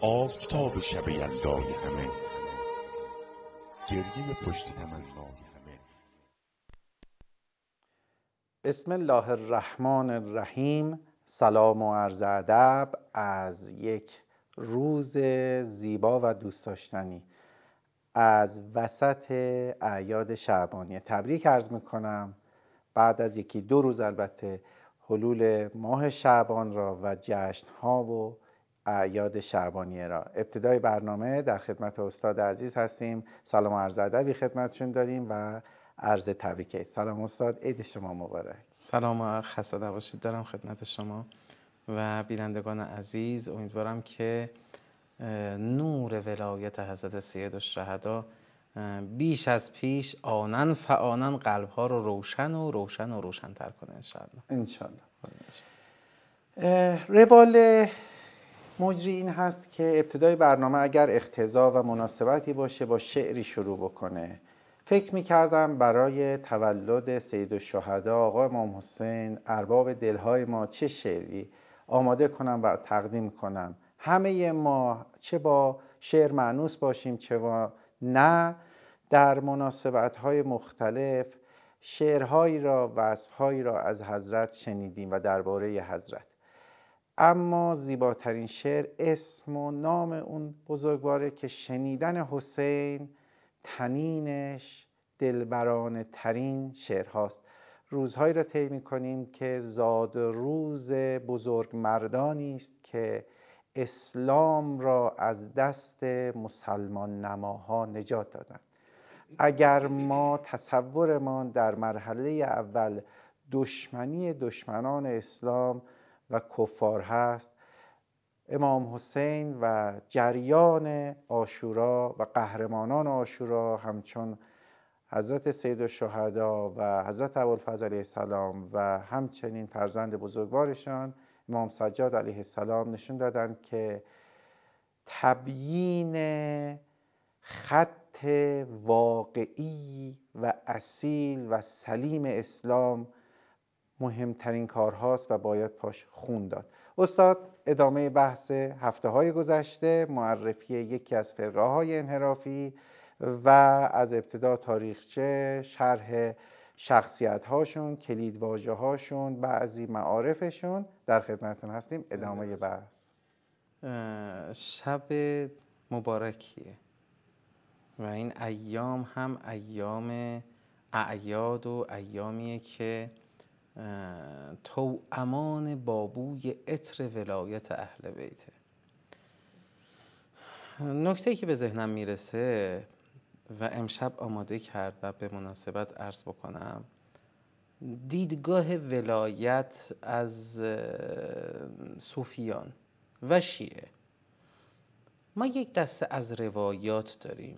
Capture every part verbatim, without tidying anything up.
آفتاب شب یلدای همه، گریه پشت تمنای همه. بسم الله الرحمن الرحیم. سلام و عرض ادب از یک روز زیبا و دوست داشتنی از وسط اعیاد شعبانیه تبریک عرض میکنم. بعد از یکی دو روز البته حلول ماه شعبان را و جشن‌ها و اعیاد شعبانیه را. ابتدای برنامه در خدمت استاد عزیز هستیم. سلام و عرض ادبی خدمتشون داریم و عرض تبریک. سلام استاد، عید شما مبارک. سلام و خسته نباشید دارم خدمت شما و بینندگان عزیز. امیدوارم که نور ولایت حضرت سیدالشهدا بیش از پیش آنن فآنن قلب‌ها رو روشن و روشن و روشن‌تر کنه انشاءالله. انشاءالله. روال مجری این هست که ابتدای برنامه اگر اقتضا و مناسبتی باشه با شعری شروع بکنه. فکر می‌کردم برای تولد سیدالشهدا آقا امام حسین ارباب دلهای ما چه شعری آماده کنم و تقدیم کنم. همه ما چه با شعر مانوس باشیم چه با نه، در مناسبت‌های مختلف شعرهایی را وصفهایی را از حضرت شنیدیم و درباره حضرت. اما زیباترین شعر اسم و نام اون بزرگواره که شنیدن حسین طنینش دلبرانه ترین شعرهاست. روزهایی را طی می‌کنیم که زاد روز بزرگ مردانی است که اسلام را از دست مسلمان نماها نجات دادند. اگر ما تصورمان در مرحله اول دشمنی دشمنان اسلام و کفار هست، امام حسین و جریان عاشورا و قهرمانان عاشورا همچون حضرت سیدالشهدا و حضرت ابوالفضل علیه السلام و همچنین فرزند بزرگوارشان امام سجاد علیه السلام نشون دادند که تبیین خط واقعی و اصیل و سلیم اسلام مهمترین کارهاست و باید پاش خون داد. استاد ادامه بحث هفته های گذشته، معرفی یکی از فرقه های انحرافی و از ابتدا تاریخچه، شرح شخصیت هاشون، کلید واژه هاشون، بعضی معارفشون در خدمتتون هستیم. ادامه بحث. شب مبارکیه و این ایام هم ایام اعیاد و ایامیه که توأمان بابوی عطر ولایت اهل بیته. نکته‌ای که به ذهنم میرسه و امشب آماده کرد و به مناسبت عرض بکنم، دیدگاه ولایت از صوفیان و شیعه. ما یک دسته از روایات داریم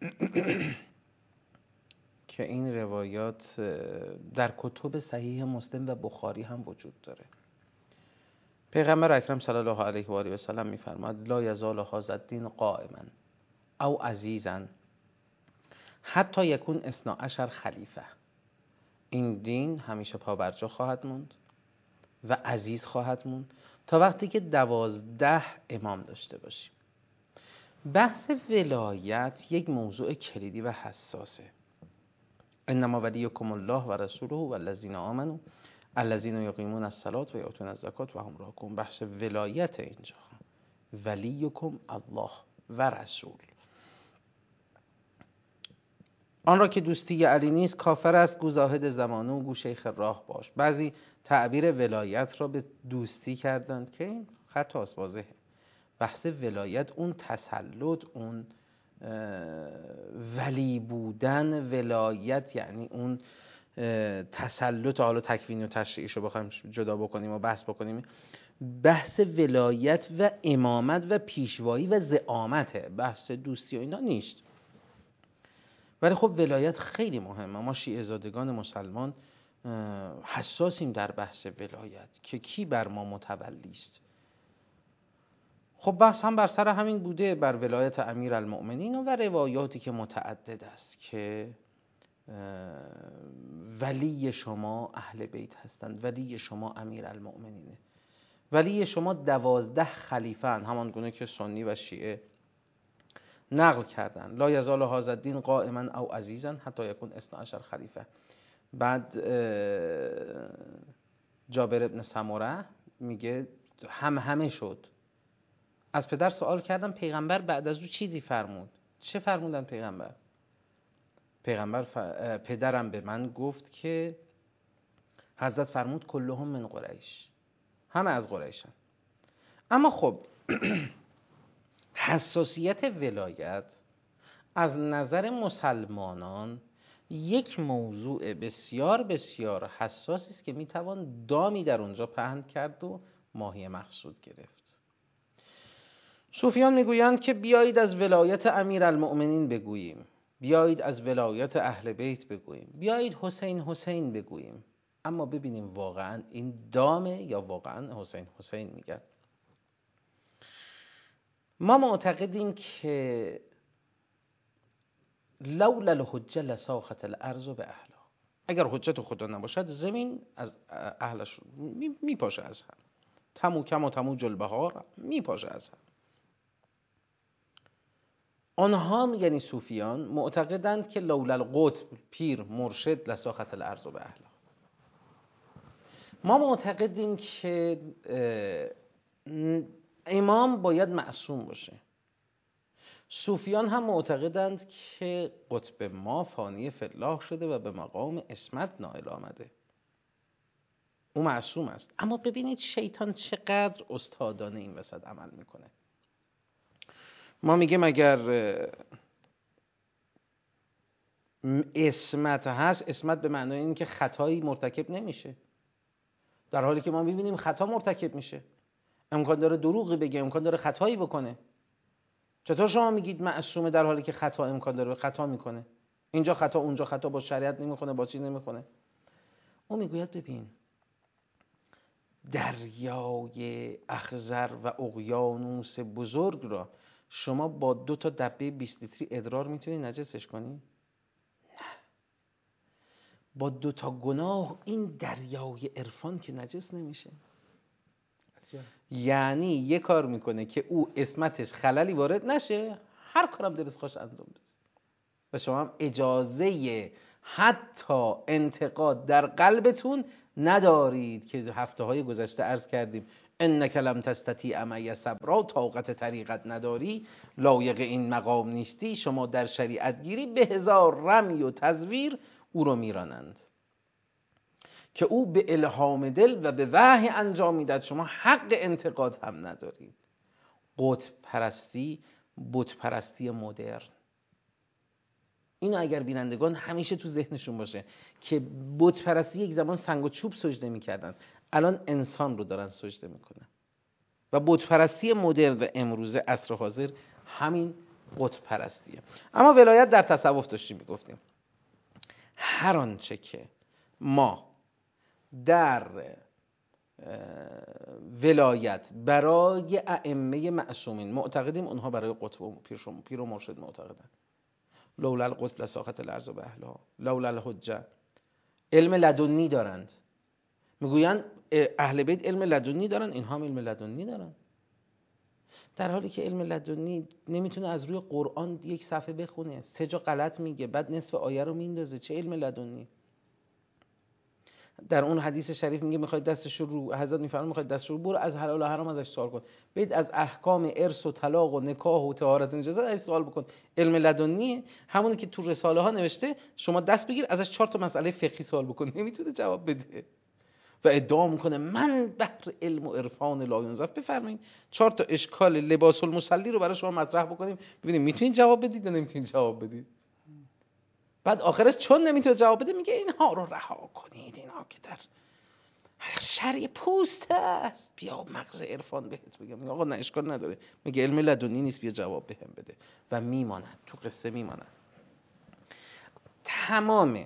که این روایات در کتب صحیح مسلم و بخاری هم وجود داره. پیغمبر اکرم صلی الله علیه و آله و سلم می‌فرماد لا یزال هذا الدین قائما او عزیزا حتی یکون اثنا عشر خلیفه. این دین همیشه پابرجا خواهد موند و عزیز خواهد موند تا وقتی که دوازده امام داشته باشیم. بحث ولایت یک موضوع کلیدی و حساسه. انما ولیکم الله و رسوله و الذین آمنوا الذین یقیمون الصلاة و یؤتون الزکات و هم راکعون. بحث ولایت اینجا ولیکم الله و رسول. آن را که دوستی علی نیست کافر است، گو زاهد زمانه و گو شیخ راه باش. بعضی تعبیر ولایت را به دوستی کردند که این خطاست، واضحه. بحث ولایت اون تسلط، اون ولی بودن، ولایت یعنی اون تسلط. حالا تکوینی و تشریعیش رو بخوایم جدا بکنیم و بحث بکنیم، بحث ولایت و امامت و پیشوایی و زعامته، بحث دوستی و اینا نیست. ولی خب ولایت خیلی مهمه. ما شیعه زادگان مسلمان حساسیم در بحث ولایت که کی بر ما متولی است. خب بحث هم بر سر همین بوده، بر ولایت امیر المؤمنین و روایاتی که متعدد است که ولی شما اهل بیت هستند، ولی شما امیر المؤمنینه. ولی شما دوازده خلیفه هن، همان گونه که سنی و شیعه نقل کردن. لا یزال هذا الدین قائما او عزیزا حتی یکون اثنا عشر خلیفه. بعد جابر ابن سمره میگه هم همه شد. از پدر سوال کردم پیغمبر بعد از او چیزی فرمود. چه فرمودن پیغمبر؟ پیغمبر ف... پدرم به من گفت که حضرت فرمود کلهم من قریش، همه از قریشن. اما خب حساسیت ولایت از نظر مسلمانان یک موضوع بسیار بسیار حساسی است که میتوان دامی در اونجا پهن کرد و ماهی مقصود گرفت. صوفیان میگویند که بیایید از ولایت امیرالمؤمنین بگوییم، بیایید از ولایت اهل بیت بگوییم، بیایید حسین حسین بگوییم، اما ببینیم واقعا این دامه یا واقعا حسین حسین میگن. ما معتقدیم که لولا الحجه لساخت الارض به اهلها. اگر حجت خدا نباشد زمین از اهلش میپاشه از هم. تمو کما تمو جلبهار میپاشه از هم. آنها یعنی صوفیان معتقدند که لولا القطب پیر مرشد لساخت الارض به اهلها. ما معتقدیم که امام باید معصوم باشه. صوفیان هم معتقدند که قطب ما فانی فی الله شده و به مقام عصمت نائل آمده، او معصوم است. اما ببینید شیطان چقدر استادانه این وسط عمل میکنه. ما میگیم اگر عصمت هست، عصمت به معنای این که خطایی مرتکب نمیشه، در حالی که ما میبینیم خطا مرتکب میشه. امکان داره دروغی بگه، امکان داره خطایی بکنه. چطور شما میگید معصومه در حالی که خطا امکان داره خطا میکنه؟ اینجا خطا اونجا خطا، با شریعت نمیخونه، با چی نمیخونه؟ اون میگوید ببین دریای اخضر و اقیانوس بزرگ را شما با دو تا دبه بیست لیتری ادرار میتونی نجسش کنی؟ نه. با دو تا گناه این دریای عرفان که نجس نمیشه. یعنی یه کار میکنه که او عصمتش خللی وارد نشه، هر کارم دلش خواست انجام بده و شما هم اجازه حتی انتقاد در قلبتون ندارید که هفته های گذشته عرض کردیم انک لم تستطیع معی صبرا، طاقت طریقت نداری، لایق این مقام نیستی. شما در شریعت گیری به هزار رمی و تزویر او رو میرانند که او به الهام دل و به وحی انجام میداد. شما حق انتقاد هم ندارید. قطب پرستی، بت پرستی مدرن. اینو اگر بینندگان همیشه تو ذهنشون باشه که بت پرستی یک زمان سنگ و چوب سجده میکردن، الان انسان رو دارن سجده میکنن. و بت پرستی مدرن و امروزه عصر حاضر همین قطب پرستیه. اما ولایت در تصوف داشتیم میگفتیم هر آنچه که ما در ولایت برای ائمه معصومین معتقدیم، اونها برای قطب و پیر و مرشد معتقدن. لولا القطب لساخت الارض به اهلها، لولا الحجه. علم لدنی دارند، میگویند اهل بیت علم لدنی دارن، اینها هم علم لدنی دارن، در حالی که علم لدنی نمیتونه از روی قرآن یک صفحه بخونه، سه جا غلط میگه، بعد نصف آیه رو میندازه. چه علم لدنی؟ در اون حدیث شریف میگه میخواید دستش رو، حضرت میفرمایند میخواید دستش رو، برو از حلال و حرام ازش سوال کن. برید از احکام ارث و طلاق و نکاح و طهارت و نجاست ازش سوال بکن. علم لدنی همونی که تو رساله ها نوشته شما دست بگیر ازش چهار تا مسئله فقهی سوال بکن، نمیتونه جواب بده و ادعا میکنه من بحر علم و عرفان لا ینزف. بفرمایید چهار تا اشکال لباس المصلی رو برای شما مطرح بکنیم ببینیم میتونید جواب بدید یا نمیتونید جواب بدید. بعد آخرش چون نمیتونه جواب بده میگه اینها رو رها کنید، اینها که در شرع پوست است، بیا مغز عرفان بهت بگم. میگه آقا نه اشکال نداره، میگه علم لدنی نیست، بیا جواب بهم بده و میمانند تو قصه میمانند. تمام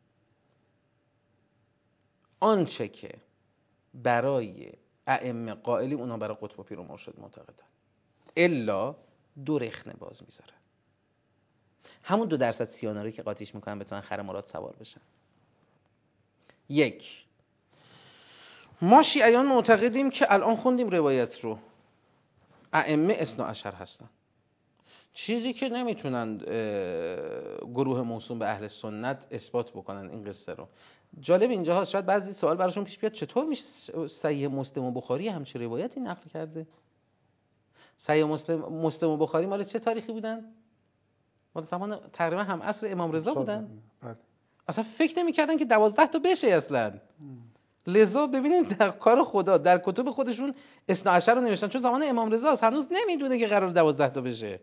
آنچه که برای ائمه قائلیم اونا برای قطب و پیر و مرشد معتقدن، الا دو رخنه باز میذارن. همون دو درصد سیاناری که قاطیش میکنن بتونن خر مراد سوار بشن. یک، ما شیعیان معتقدیم که الان خوندیم روایت رو، ائمه اثنا عشر هستن. چیزی که نمیتونن گروه موسوم به اهل سنت اثبات بکنن این قصه رو. جالب اینجا هست، شاید بعضی سوال براشون پیش بیاد چطور میشه صحیح مسلم و بخاری همچین روایتی نقل کرده؟ صحیح مسلم مسلم و بخاری مال چه تاریخی بودن؟ مال زمان تقریبا هم عصر امام رضا بودن. اصلا فکر نمی‌کردن که دوازده تا بشه اصلا. لذا ببینید در کار خدا در کتب خودشون اثنا عشر رو نوشتن، چون زمان امام رضا است، هنوز نمیدونه که قرار دوازده تا بشه.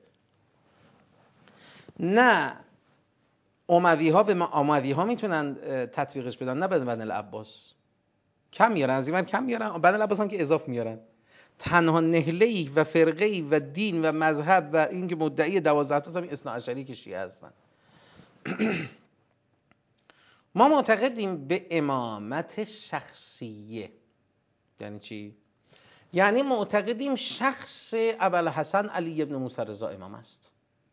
نه اموی ها به اموی ها میتونن تطبیقش بدن، نه بن العباس. کم میارن از این من کم میارن، بن العباس هم که اضاف میارن. تنها نهله‌ای و فرقه‌ای و دین و مذهب و این که مدعی دوازده تا همین اثنا عشری که شیعه هستن. ما معتقدیم به امامت شخصیه. یعنی چی؟ یعنی معتقدیم شخص ابوالحسن علی ابن موسی رضا امام است،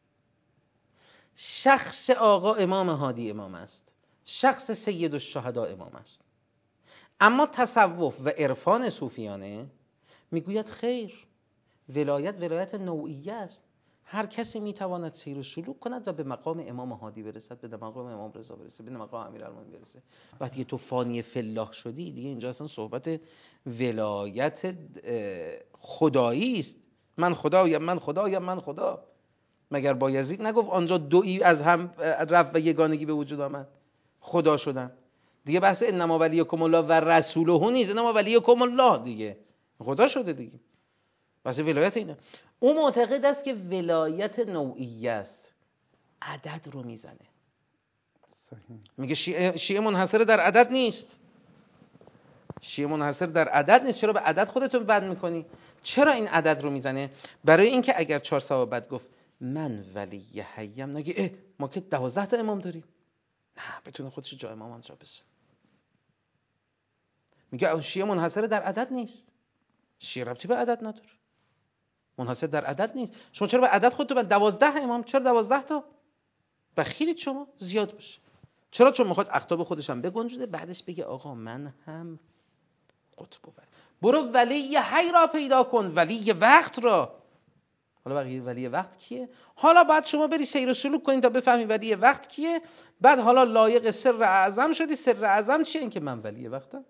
شخص آقا امام هادی امام است، شخص سید الشهدا امام است. اما تصوف و عرفان صوفیانه میگوید خیر، ولایت ولایت نوعیه است، هر کسی میتواند سیر و سلوک کند و به مقام امام هادی برسد، به مقام امام رضا برسه، به مقام امیرالمومنین برسه. وقتی تو فانی فلاح شدی دیگه اینجا اصلا صحبت ولایت خدایی است. من خدایم من خدایم من خدا. مگر بایزید نگفت آنجا دویی از هم رفت و یگانگی به وجود آمد، خدا شدن دیگه. بحث انما ولیکم الله و رسوله نیست، انما ولیکم الله دیگه خدا شده دیگه. بحث ولایت اینه. او معتقد است که ولایت نوعیه است، عدد رو میزنه. میگه شیعه, شیعه منحصر در عدد نیست، شیعه منحصر در عدد نیست. چرا به عدد خودتون بند میکنی؟ چرا این عدد رو میزنه؟ برای اینکه اگر چهار سال بعد گفت من ولی حیم، نگه اه ما که دوازده تا امام داریم، نه بتونه خودش جای امام آنجا بسه. میگه شیعه منحصر در عدد نیست، شیعه ربطی به عدد نداره، منحصر در عدد نیست. شما چرا به عدد خودتون بند؟ دوازده امام، چرا دوازده تا؟ بخیلید شما زیاد باشه. چرا؟ چون میخواد اقطاب خودش هم بگنجونه، بعدش بگه آقا من هم قطب و ولی. برو ولی حی را پیدا کن، ولی وقت را. حالا بقیه ولی وقت کیه؟ حالا بعد شما بری سیر و سلوک کنید تا بفهمی ولی وقت کیه. بعد حالا لایق سر اعظم شدی. سر اعظم چیه؟ این که من ولی وقتم.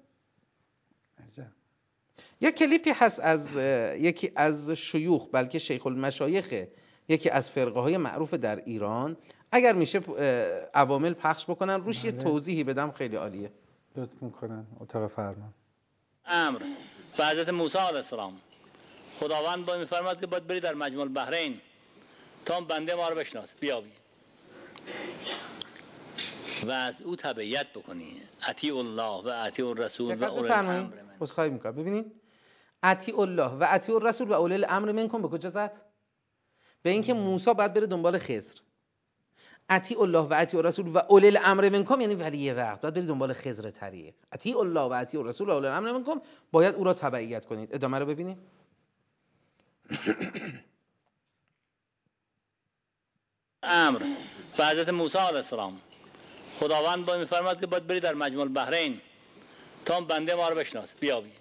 یک کلیپی هست از یکی از شیوخ، بلکه شیخ المشایخ یکی از فرقه های معروف در ایران، اگر میشه عوامل پخش بکنن روش یه توضیحی بدم خیلی عالیه. لطف میکنن اتاق فرمان. امر و حضرت موسی علیه السلام، خداوند با میفرماد که باید بری در مجمع البحرین تا بنده ما رو بشناس بیابی و از او تبعیت بکنی. اطیع الله و اطیع الرسول و اولی الامر منکم. اسخای میکنم. ببینید اطیع الله و اطیع الرسول و اولی الامر منکم به کجا زد؟ به اینکه موسی باید بره دنبال خضر. اطیع الله و اطیع الرسول و اولی الامر منکم یعنی ولی وقت، باید بری دنبال خضر طریق. اطیع الله و اطیع الرسول و اولی الامر منکم، باید او را تبعیت کنید. ادامه رو ببینید. امر و حضرت موسی علیه السلام، خداوند با میفرماد که باید بری در مجمع البحرین تا بنده ما رو بشناس بیابی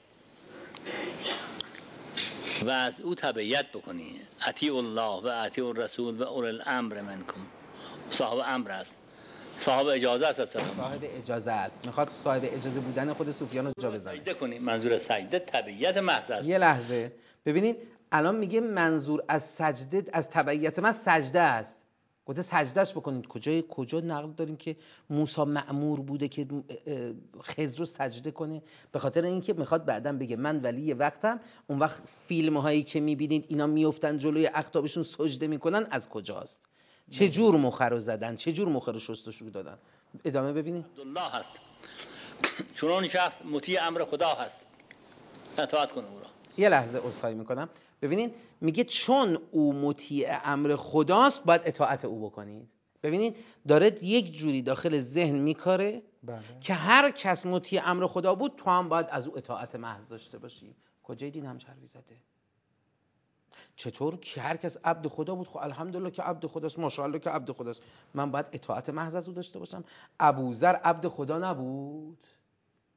و از او تبعیت بکنی. اطیع الله و اطیع الرسول و اولی الامر منکم. صاحب امر است، صاحب اجازه است. صاحب اجازه است، میخواد صاحب اجازه بودن خود صوفیان رو جا بزنه. سجده کنی. منظور سجده تبعیت محض است. یه لحظه ببینید، الان میگه منظور از سجده، از تبعیت من سجده است. گفته سجدهش بکنید. کجای کجا نقل داریم که موسی مأمور بوده که خضر رو سجده کنه؟ به خاطر اینکه میخواد بعداً بگه من ولی وقتم. اون وقت فیلم هایی که میبینید اینا میافتن جلوی اقطابشون سجده میکنن، از کجاست؟ چه جور مخ رو زدن؟ چه جور مخ رو شستشو دادن؟ ادامه ببینید. عبدالله هست، چون اون شخص مطیع امر خدا هست، اطاعت کنه او را. یه لحظه عذرخواهی میکنم. ببینید میگه چون او مطیع امر خداست باید اطاعت او بکنید. ببینید داره یک جوری داخل ذهن میکاره بله. که هر کس مطیع امر خدا بود تو هم باید از او اطاعت محض داشته باشی. کجای دین هم چربی زده؟ چطور که هر کس عبد خدا بود؟ خب الحمدلله که عبد خداست، ماشاءالله که عبد خداست، من باید اطاعت محض از او داشته باشم. ابوذر عبد خدا نبود؟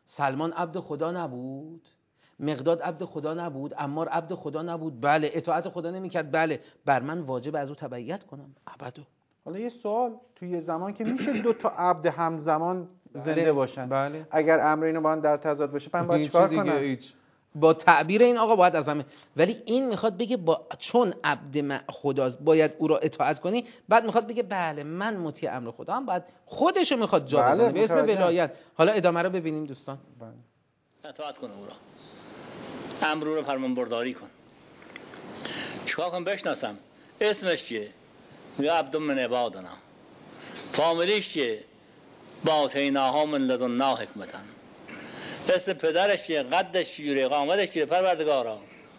سلمان عبد خدا نبود؟ مقداد عبد خدا نبود؟ عمار عبد خدا نبود؟ بله. اطاعت خدا نمیکرد؟ بله. بر من واجب از او تبعیت کنم ابدا. حالا یه سوال، توی یه زمان که میشه دو تا عبد همزمان زنده بله. باشن؟ بله. اگر امر اینو با هم در تضاد باشه من باید چیکار کنم؟ هیچ. با تعبیر این آقا باید از همه، ولی این میخواد بگه با چون عبد خداست باید او را اطاعت کنی، بعد میخواد بگه بله من مطیع امر خدا هم، باید خودشو میخواد جا بله بزنه به اسم متوجه. ولایت. حالا ادامه رو ببینیم دوستان. بله. اطاعت کنه او را، امر رو فرمان برداری کن. چیکار کنم بشناسم اسمش چیه؟ میگه عبد من عبادنا. فامیلیش چیه؟ باتیناها من لدنا حکمتن. اسم پدرش چیه؟ قدش چیه؟ قامتش چیه؟ پروردگارا.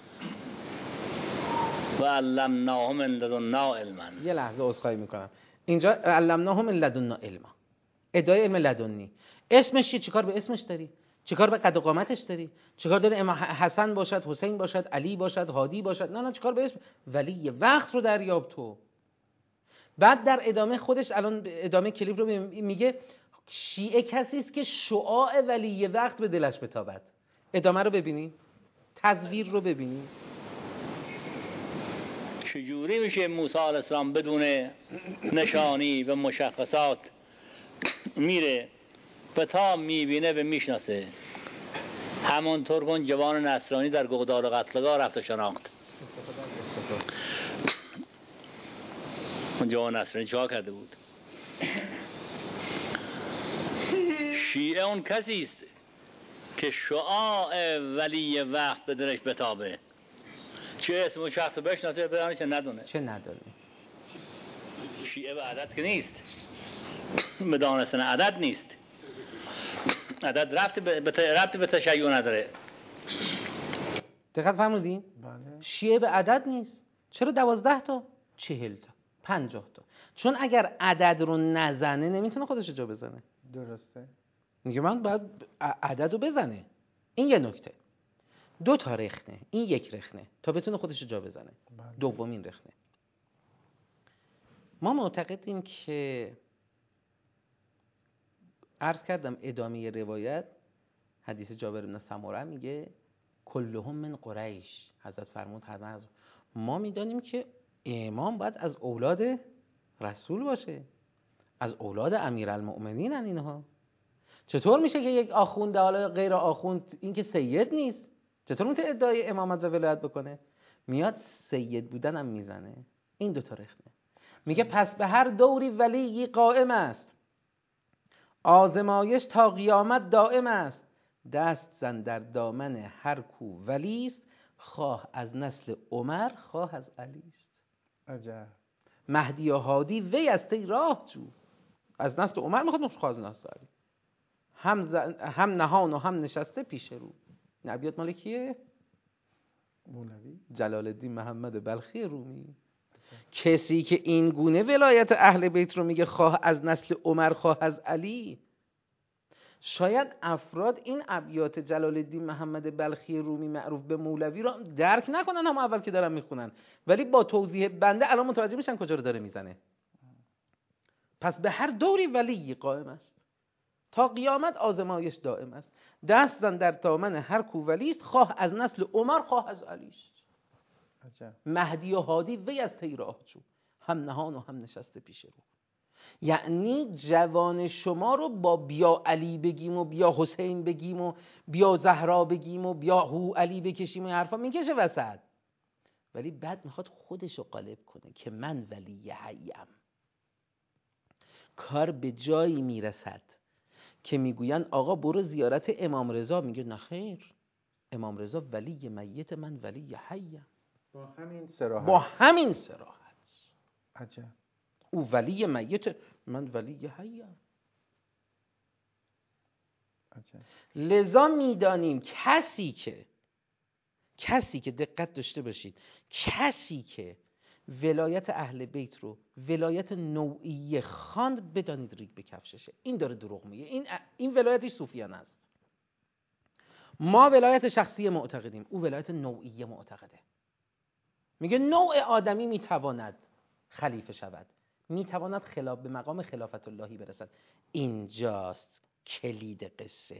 و علمناه من لدنا علما. یه لحظه عذرخواهی میکنم، اینجا علمناه من لدنا علما، ادعای علم لدنی. اسمش چیه؟ چیکار به اسمش داری؟ چیکار به قد و قامتش داری؟ چیکار داره امام حسن باشد، حسین باشد، علی باشد، هادی باشد؟ نه نه، چیکار به اسم؟ ولی وقت رو دریاب تو. بعد در ادامه خودش الان ادامه کلیپ رو میگه شیعه کسی است که شعاع ولی وقت به دلش بتابد. ادامه رو ببینید، تصویر رو ببینید. چجوری میشه موسی علیه السلام بدون نشانی و مشخصات میره و تا میبینه و میشناسه؟ همونطور کن جوان نصرانی در گودال قتلگاه رفت شناخت. اون جوان نصرانی چه کرده بود؟ شیعه اون کسی است که شعاع ولی وقت به دلش بتابه، چه اسم و شخص بشناسه بدانه چه ندونه. چه ندونه. شیعه به عدد که نیست، به دانستن عدد نیست. عدد ربطی به ربطی به تشیع نداره. دقت فرمودین؟ بله. شیعه به عدد نیست. چرا دوازده تا؟ چهل تا، پنجاه تا. چون اگر عدد رو نزنه نمیتونه خودش رو جا بزنه. درسته. میگه من باید عدد رو بزنه. این یه نکته. دو تا رخنه، این یک رخنه تا بتونه خودش رو جا بزنه. بله. دومین رخنه. ما معتقدیم که عرض کردم ادامه روایت حدیث جابر بن سمره میگه کلهم من قریش. حضرت فرمود همه از ما میدانیم که امام باید از اولاد رسول باشه، از اولاد امیرالمؤمنین ان اینها. چطور میشه که یک آخوند حالا غیر آخوند این که سید نیست چطور میتونه ادعای امامت و ولایت بکنه؟ میاد سید بودن هم میزنه. این دوتا رخنه. میگه پس به هر دوری ولی قائم است، آزمایش تا قیامت دائم است. دست زن در دامن هر کو ولی است، خواه از نسل عمر خواه از علی است. عجب. مهدی و هادی وی از تی راه جو. از نسل عمر میخواد خواه از نسل علی. هم, زن... هم نهان و هم نشسته پیش رو. نبیات مال کیه؟ مولوی جلال الدین محمد بلخی رومی. کسی که این گونه ولایت اهل بیت رو میگه خواه از نسل عمر خواه از علی. شاید افراد این ابیات جلال الدین محمد بلخی رومی معروف به مولوی رو درک نکنن هم اول که دارن میخونن، ولی با توضیح بنده الان متوجه میشن کجا رو داره میزنه. پس به هر دوری ولی قائم است، تا قیامت آزمایش دائم است. دست زن در دامن هر کو ولی است، خواه از نسل عمر خواه از علی است. مهدی و هادی وی از تی راه جو. هم نهان و هم نشسته پیش رو. یعنی جوان شما رو با بیا علی بگیم و بیا حسین بگیم و بیا زهرا بگیم و بیا هو علی بکشیم و حرفا میکشه وسط، ولی بعد میخواد خودش رو غالب کنه که من ولی حیم. کار به جایی میرسد که میگوین آقا برو زیارت امام رضا، میگه نخیر، امام رضا ولی میت من ولی حیم. با همین صراحت. با همین صراحت. عجب. او ولی میت من ولی حیم. عجب. لذا میدانیم کسی که کسی که دقت داشته باشید، کسی که ولایت اهل بیت رو ولایت نوعیه خواند، بدانید ریگ به کفششه. این داره دروغ میگه. این این ولایتی صوفیانه است. ما ولایت شخصی معتقدیم، او ولایت نوعیه معتقده. میگه نوع آدمی میتواند خلیفه شود، میتواند خلاف به مقام خلافت اللهی برسد. اینجاست کلید قصه.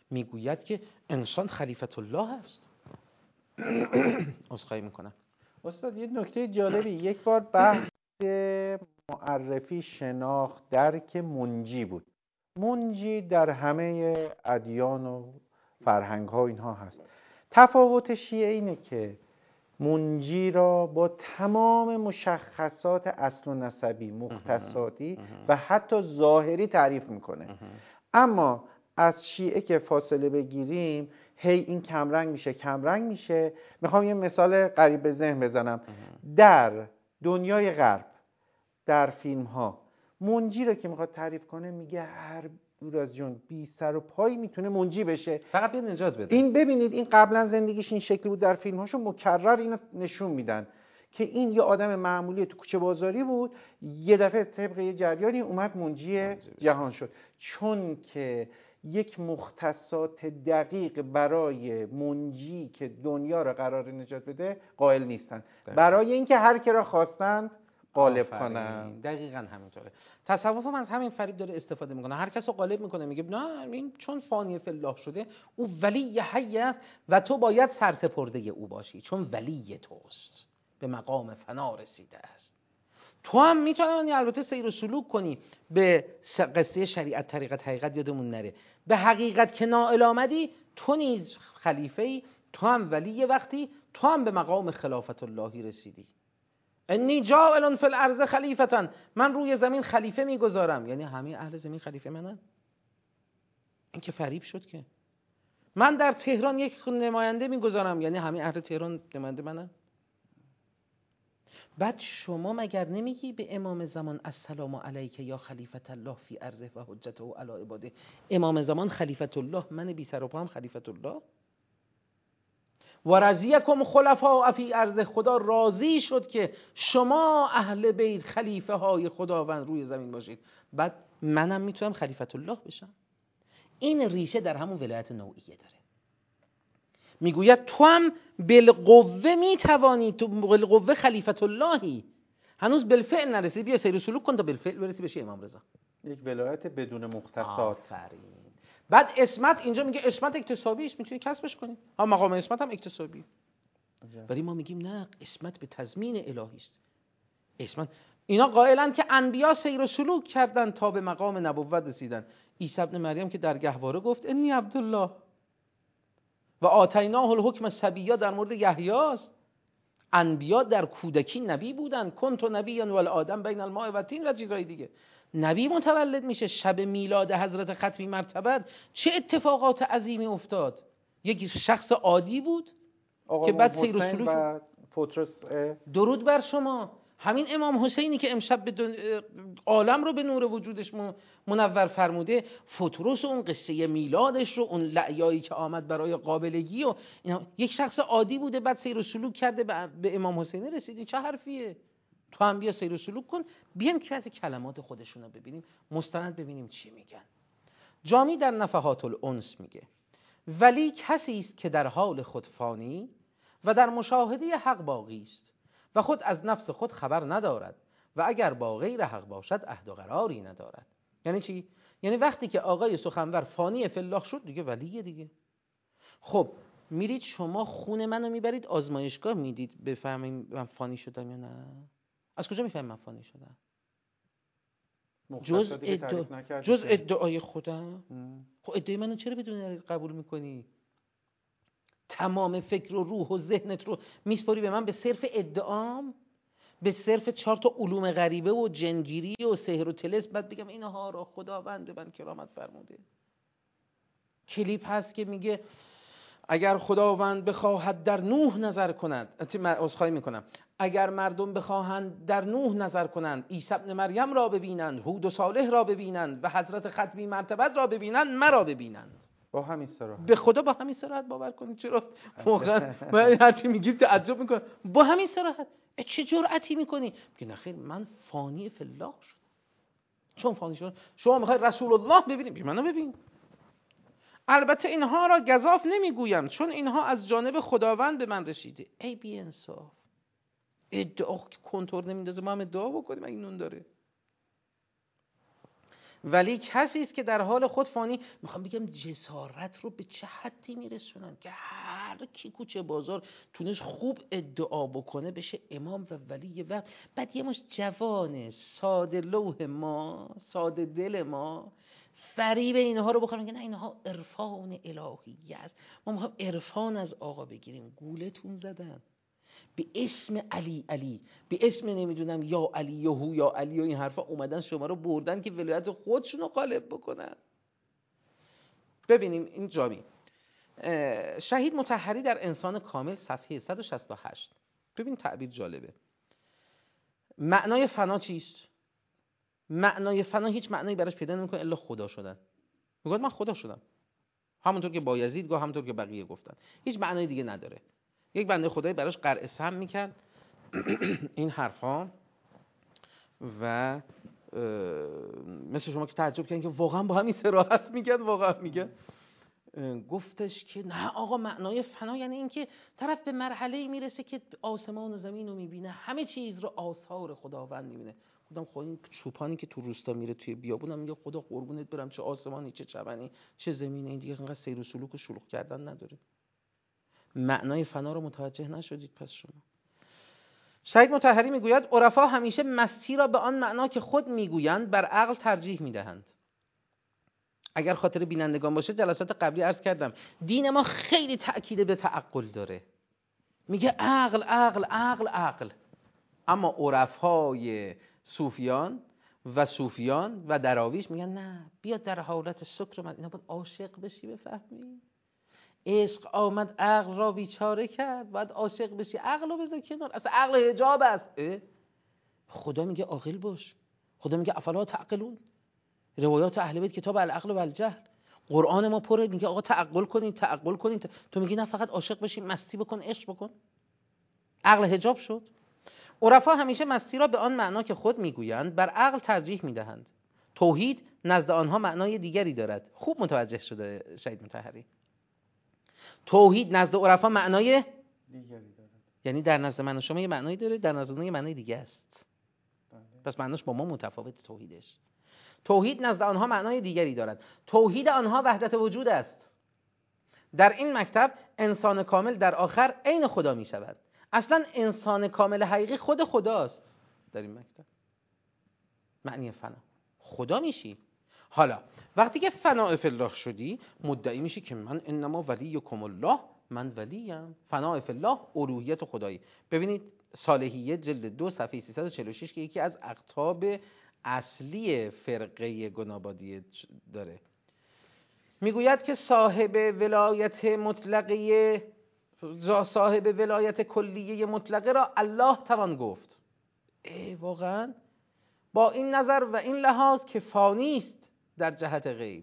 میگوید که انسان خلیفت الله است. عذرخواهی میکنم. استاد یه نکته جالبی، یک بار بحث معرفی شناخت درک منجی بود. منجی در همه ادیان و فرهنگ ها اینها هست. تفاوت شیعه اینه که منجی را با تمام مشخصات اصل و نسبی، مختصاتی و حتی ظاهری تعریف میکنه. اما از شیعه که فاصله بگیریم، هی این کمرنگ میشه کمرنگ میشه. میخوام یه مثال قریب به ذهن بزنم. در دنیای غرب، در فیلم ها، منجی رو که میخواد تعریف کنه میگه هر دور جون بی سر و پایی میتونه منجی بشه، فقط بیا نجات بده. این ببینید این قبلا زندگیش این شکلی بود، در فیلم هاشو مکرر اینو نشون میدن که این یه آدم معمولی تو کوچه بازاری بود، یه دفعه طبق یه جریانی اومد منجی جهان شد. چون که یک مختصات دقیق برای منجی که دنیا را قرار نجات بده قائل نیستن، برای اینکه هر کی را خواستند غالب کنن. دقیقاً همینطوره. تصوف هم از همین فریب داره استفاده میکنه. هر کس رو غالب میکنه، میگه نه این چون فانی فی الله شده او ولی حی است و تو باید سرسپرده او باشی، چون ولی توست، به مقام فنا رسیده است. تو هم میتونی البته سیر و سلوک کنی به قصه شریعت طریقت حقیقت، یادمون نره به حقیقت که نائل آمدی، تو نیز خلیفه‌ای، تو هم ولی وقتی، تو هم به مقام خلافت اللهی رسیدی. انی جاعل فی الارض خلیفة، من روی زمین خلیفه میگذارم، یعنی همه اهل زمین خلیفه منن. این که فریب شد که. من در تهران یک نماینده میگذارم، یعنی همه اهل تهران نماینده منن. بعد شما مگر نمیگی به امام زمان السلام علیک یا خلیفت الله فی ارضه و حجته علی عباده؟ امام زمان خلیفت الله، من بی سر و پا هم خلیفت الله. و رضیکم خلفاء فی ارضه، خدا راضی شد که شما اهل بیت خلیفه های خداوند روی زمین باشید. بعد منم میتونم خلیفت الله بشم. این ریشه در همون ولایت نوعیه داره. میگوید تو هم بالقوه میتوانی، تو بالقوه خلیفت اللهی، هنوز بالفعل نرسی، بیا سیر و سلوک کن تا بالفعل برسی بشی امام رضا. یک ولایت بدون مختصات. آفرین. بعد اسمت اینجا میگه اسمت اکتسابی است، میتونی کسبش کنی. ها مقام اسمت هم اکتسابی. ولی ما میگیم نه، اسمت به تضمین الهی است. اسمت اینا قائلن که انبیا سیر و سلوک کردن تا به مقام نبوت رسیدن. عیسی ابن مریم که در گهواره گفت انی عبدالله و آتیناه الحکم صبیا، در مورد یحیی است. انبیا در کودکی نبی بودن، کنت نبیا والآدم بین الماء و طین و چیزهای دیگه. نبی متولد میشه شب میلاد حضرت ختمی مرتبت. چه اتفاقات عظیمی افتاد. یک شخص عادی بود که بعد سیر و سلوک و پطرس. درود بر شما. همین امام حسینی که امشب به دن... عالم رو به نور وجودش منور فرموده، فطرس اون قصه میلادش رو، اون لعیایی که آمد برای قابلگی و اینا، یک شخص عادی بوده بعد سیر و سلوک کرده به امام حسینی رسیدی. چه حرفیه؟ تو هم بیا سیر و سلوک کن. بیام که از کلمات خودشون رو ببینیم، مستند ببینیم چی میگن. جامی در نفحات الانس میگه ولی کسی است که در حال خود فانی و در مشاهده حق باقی است و خود از نفس خود خبر ندارد و اگر با غیر حق باشد عهد و قراری ندارد. یعنی چی؟ یعنی وقتی که آقای سخنور فانی فی الله شد دیگه ولیه دیگه. خب میرید شما خون منو میبرید آزمایشگاه، میدید بفهمیم من فانی شدم یا نه؟ از کجا میفهمیم من فانی شدم؟ جز ادعا... جز ادعای خودم. خب ادعای منو چرا بدون قبول میکنی؟ تمام فکر و روح و ذهنت رو میسپاری به من به صرف ادعام، به صرف چهار تا علوم غریبه و جنگیری و سحر و طلسم، بعد بگم اینها را خداوند من کرامت فرموده. کلیپ هست که میگه اگر خداوند بخواهد در نوح نظر کند، عذرخواهی میکنم، اگر مردم بخواهند در نوح نظر کنند، عیسی ابن مریم را ببینند، هود و صالح را ببینند و حضرت ختمی مرتبت را ببینند، مرا ببینند. با همین صراحت، به خدا با همین صراحت باور کنید. چرا واقعا من هرچی میگیم تعجب میکنم. با همین صراحت چه جرأتی میکنی؟ میگه نخیر من فانی فی الله شدم. چون فانی شدم شما میخوای رسول الله ببینیم، منو ببین. البته اینها را گزاف نمیگویم چون اینها از جانب خداوند به من رسیده. ای بی انصاف، ادعا کنتور نمیندازه، ما هم ادعا بکنیم این نون داره. ولی کسی است که در حال خود فانی. میخوام بگم جسارت رو به چه حدی میرسونن که هر کی کوچه بازار تونست خوب ادعا بکنه بشه امام و ولی وقت. بعد یه مش جوانه ساده لوح ما، ساده دل ما فریب اینها رو بخورن که نه اینها عرفان الهی است، ما میخوایم عرفان از آقا بگیریم. گولتون زدن به اسم علی علی، به اسم نمیدونم یا علی یا هو یا علی و این حرفا اومدن شما رو بردن که ولایت خودشون رو غالب بکنن. ببینیم این جامی شهید مطهری در انسان کامل صفحه صد و شصت و هشت. ببین تعبیر جالبه. معنای فنا چیست؟ معنای فنا هیچ معنایی براش پیدا نمیکنه الا خدا شدن. میگه من خدا شدم، همونطور که بایزید گفت، همونطور که بقیه گفتن، هیچ معنای دیگه نداره. یک بنده خدایی براش قرع سم میکرد این حرفا و مثل شما که تعجب کردین که واقعا با همین صراحت میگن، واقعا میگه گفتش که نه آقا معنای فنا یعنی این که طرف به مرحله‌ای میرسه که آسمان و زمین رو میبینه، همه چیز رو آثار خداوند میبینه. خودم خود این چوپانی که تو روستا میره توی بیابونم میگه خدا قربونت برم چه آسمانی چه چمنی چه زمینی، این دیگه انقدر سیر و سلوک و شلوغ کردن نداره. معنای فنا رو متوجه نشدید پس شما. شهید مطهری میگوید عرفا همیشه مستی را به آن معنا که خود میگویند بر عقل ترجیح میدهند. اگر خاطر بینندگان باشه جلسات قبلی عرض کردم دین ما خیلی تأکید به تعقل داره، میگه عقل عقل عقل عقل. اما عرفای صوفیان و صوفیان و دراویش میگن نه بیا در حالت شکر من، اینا باید عاشق بشی بفهمی. عشق آمد عقل را بیچاره کرد، باید عاشق بشی، عقل رو بذار کنار، اصلا عقل حجاب است. خدا میگه عاقل باش، خدا میگه افلا تعقلون. روایات اهل بیت کتاب العقل و الجهل، قرآن ما پره میگه آقا تعقل کنین تعقل کنین، تو میگی نه فقط عاشق بشی، مستی بکن، عشق بکن. عقل حجاب شد. عرفا همیشه مستی را به آن معنا که خود میگویند بر عقل ترجیح میدهند. توحید نزد آنها معنای دیگری دارد. خوب متوجه شده شهید مطهری. توحید نزد عرفا معنای دیگری دارد، یعنی در نزد من و شما یه معنایی داره، در نزد اونها یه معنای دیگه است. پس معناش با ما متفاوت. توحیدش توحید نزد آنها معنای دیگری دارد. توحید آنها وحدت وجود است. در این مکتب انسان کامل در آخر عین خدا می شود. اصلا انسان کامل حقیقی خود خداست. در این مکتب معنی فنا خدا میشی. حالا وقتی که فنا فی الله شدی مدعی میشی که من انما ولیکم الله، من ولیم. فنا فی الله الوهیت خدایی. ببینید صالحیه جلد دو صفحه سیصد و چهل و شش که یکی از اقطاب اصلی فرقه گنابادی داره، میگوید که صاحب ولایت مطلقه صاحب ولایت کلیه مطلقه را الله توان گفت. ای واقعا با این نظر و این لحاظ که فانی است در جهت غیب،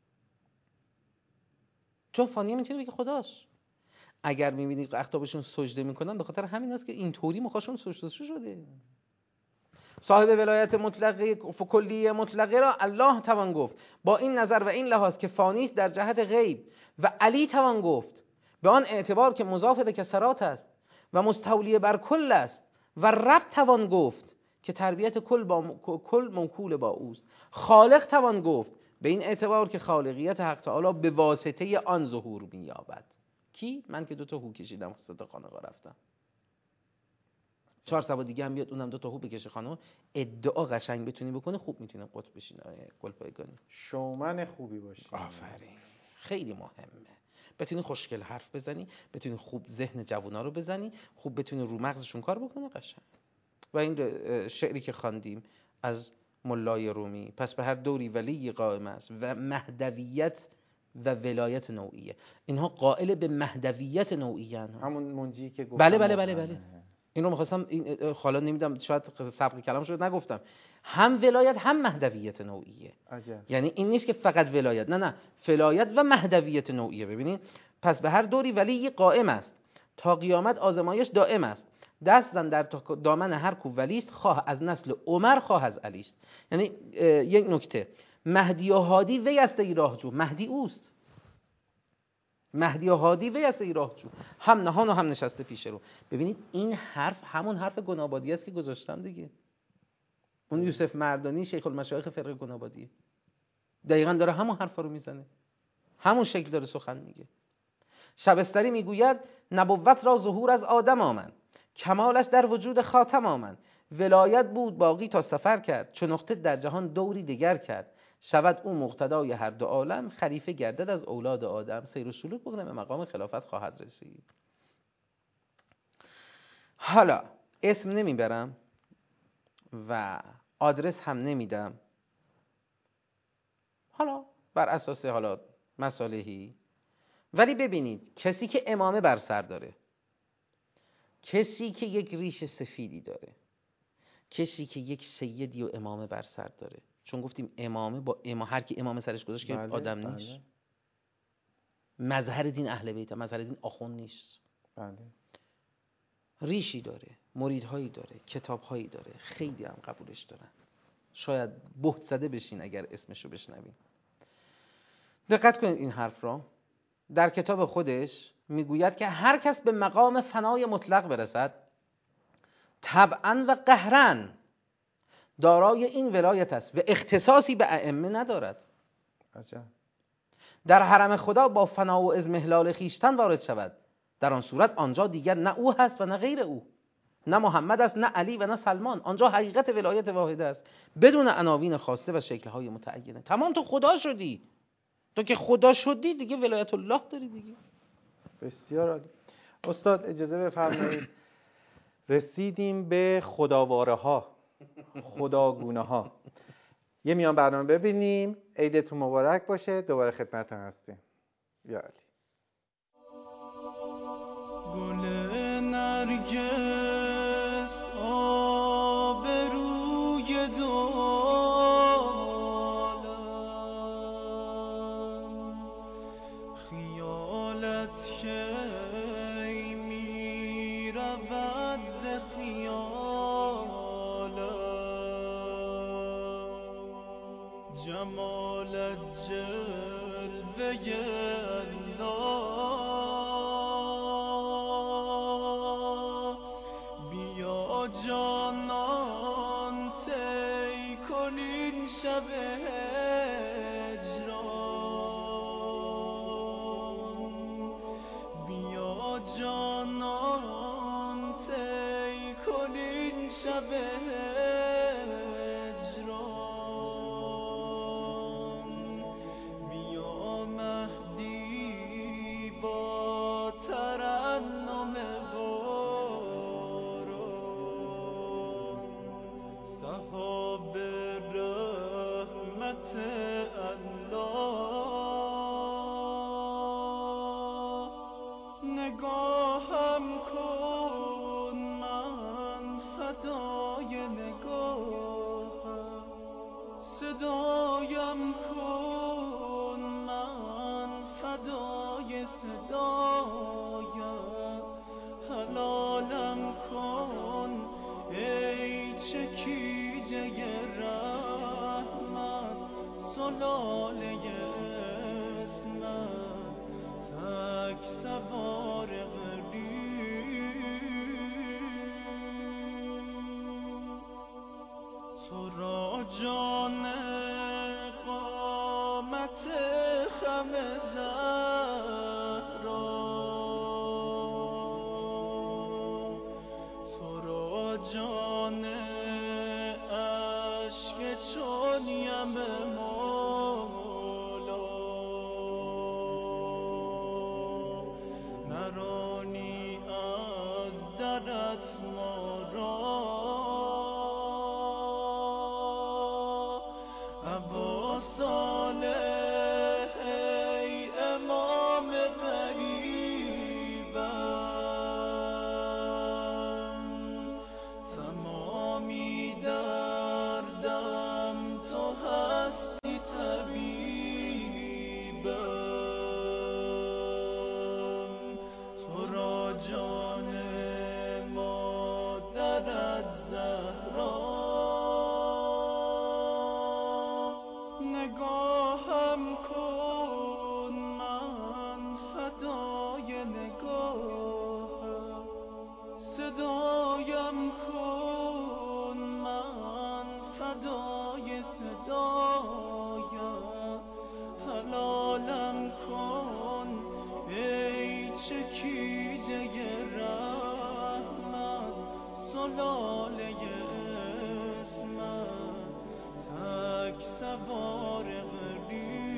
چون فانی میتونه بگه خداست. اگر میبینید اقطابشون سجده میکنن به خاطر همین است که اینطوری مخاشون سجده شده. صاحب ولایت مطلقه کلیه مطلقه را الله توان گفت با این نظر و این لحاظ که فانی است در جهت غیب، و علی توان گفت به آن اعتبار که مضاف به کسرات است و مستولی بر کل است، و رب توان گفت که تربیت کل با کل موکول با اوست. خالق توان گفت به این اعتبار که خالقیت حق تعالی به واسطه آن ظهور می‌یابد. کی؟ من که دو تا هو کشیدم صد خانقاه رفتم، چهار سبا دیگه هم بیاد اونم دو تا هو بکشه خانم، ادعا قشنگ بتونی بکنه خوب میتونه قطب بشین. گلپایگانی شومن خوبی باشی. آفرین، خیلی مهمه. بتونی خوشگل حرف بزنی، بتونی خوب ذهن جوونا رو بزنی، خوب بتونی رو مغزشون کار بکنه قشنگ. و این شعری که خواندیم از ملای رومی، پس به هر دوری ولی قائم است و مهدویت و ولایت نوعیه. اینها قائل به مهدویت نوعیه، همون منجی که گفتم. بله بله بله بله. این رو می‌خواستم این حالا نمیدونم شاید سبق کلام شد نگفتم، هم ولایت هم مهدویت نوعیه. عجب. یعنی این نیست که فقط ولایت، نه نه، ولایت و مهدویت نوعیه. ببینید پس به هر دوری ولی قائم است، تا قیامت آزمایش دائم است. دست زن در دامن هر کو ولی است، خواه از نسل عمر خواه از علی است. یعنی یک نکته، مهدی و هادی وی است ای راهجو. مهدی اوست، مهدی و هادی وی است ای راهجو، هم نهان و هم نشسته پیش رو. ببینید این حرف همون حرف گنابادی است که گذاشتم دیگه. اون یوسف مردانی شیخ المشایخ فرقه گنابادی. دقیقاً داره همون حرفا رو میزنه، همون شکل داره سخن میگه. شبستری میگوید نبوت را ظهور از آدم آمد، کمالش در وجود خاتم آمد. ولایت بود باقی تا سفر کرد، چو نقطه در جهان دوری دگر کرد. شود او مقتدای هر دو عالم، خلیفه گردد از اولاد آدم. سیر و سلوک بکنه به مقام خلافت خواهد رسید. حالا اسم نمیبرم و آدرس هم نمیدم، حالا بر اساس حالا مصالحی، ولی ببینید کسی که امامه بر سر داره، کسی که یک ریش سفیدی داره، کسی که یک سیدی و امامه بر سر داره، چون گفتیم امامه با امام، هر کی امامه سرش گذاشت که بله، آدم بله. نیست. مظهر دین اهل بیت، مظهر دین آخوند نیست. بله. ریشی داره، مریدهایی داره، کتابهایی داره، خیلی هم قبولش دارن. شاید بهت زده بشین اگر اسمشو بشنوین. دقت کنید این حرف را. در کتاب خودش میگوید که هر کس به مقام فنای مطلق برسد طبعاً و قهراً دارای این ولایت است و اختصاصی به ائمه ندارد. عجب. در حرم خدا با فنا و اضمحلال خیشتن وارد شود، در آن صورت آنجا دیگر نه او هست و نه غیر او، نه محمد است نه علی و نه سلمان. آنجا حقیقت ولایت واحده است بدون عناوین خاصه و شکل‌های متعینه. تمام تو خدا شدی، تو که خدا شدی دیگه ولایت الله داری دیگه. بسیار عالی. استاد اجازه بفرمایید رسیدیم به خداواره ها، خداگونه ها. یه میان برنامه ببینیم. عیدتون مبارک باشه. دوباره خدمتتون هستیم. یا علی. گل نرگس آبروی دولم، خیالت که می رود ز خیالم، جمالت جلوه جانان تی کنین شب هجران، بیا جانان تی کنین شب هجران، بیا مهدی با ترنم صحاب رحمت الله، نگاهم کن من فدای نگاهم، صدایم کن من فدای صدایم، حلالم کن ای چکیده رحمت، سلاله اسمت، تک سوار غریب، تو را جان قامت خم زهرا، تو را جان عشق چون یم مولا، نرانی از درت ما را، ابا صالح ای امام غریبم، تمامی دردم تو هستی طبیبم، تو را جان مادرت زهرا، نگاهم کن من فدای نگاهم، صدایم کن من فدای صدایم، لاله اسمت تک سوار غربی.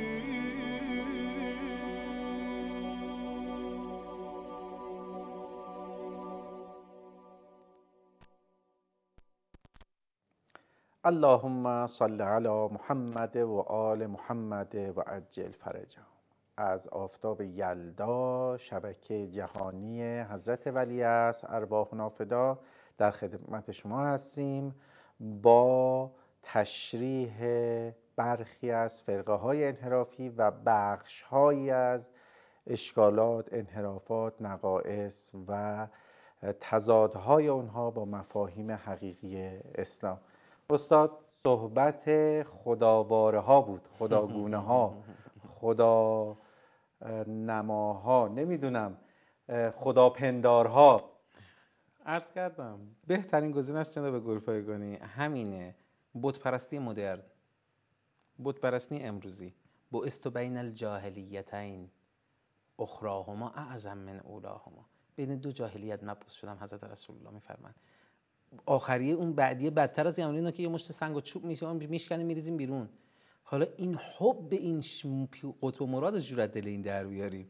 اللهم صل علی محمد و آل محمد و عجل فرجهم. از آفتاب یلدا، شبکه جهانی حضرت ولیعصر ارواح نافدا، در خدمت شما هستیم با تشریح برخی از فرقه های انحرافی و بخش هایی از اشکالات، انحرافات، نقائص و تضادهای اونها با مفاهیم حقیقی اسلام. استاد صحبت خداواره ها بود، خداگونه ها، خدا نماها، نمیدونم خداپندارها. عرض کردم بهترین گزینه است جناب گلپایگانی همینه، بت پرستی مدرن، بت پرستی امروزی. بعثت بین الجاهلیتین اخراهما اعظم من اولاهما. بین دو جاهلیت مبعوث شدم، حضرت رسول الله میفرمایند. آخریه اون بعدیه بدتر از این اینا که یه مشت سنگ و چوب میشه میشکنیم میریزیم بیرون. حالا این حب این قطب و مراد جورت دل این در بیاریم.